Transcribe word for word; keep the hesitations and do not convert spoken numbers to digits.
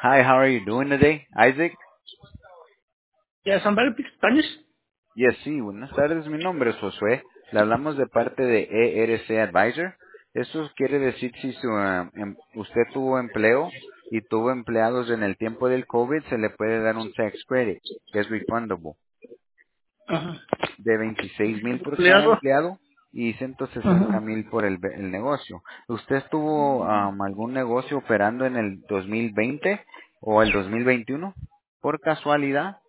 Hi, how are you doing today, Isaac? Ya, San Pedro Spanish. Yes, sí, buenas tardes, mi nombre es Josué. Le hablamos de parte de E R C Advisor. Eso quiere decir si su, ah, em- usted tuvo empleo y tuvo empleados en el tiempo del COVID, se le puede dar un tax credit, que es refundable, Ajá. de veintiséis mil por cada Empleado. empleado y ciento sesenta Ajá. mil por el, be- el negocio. ¿Usted tuvo am, algún negocio operando en el dos mil veinte o el dos mil veintiuno? Por casualidad.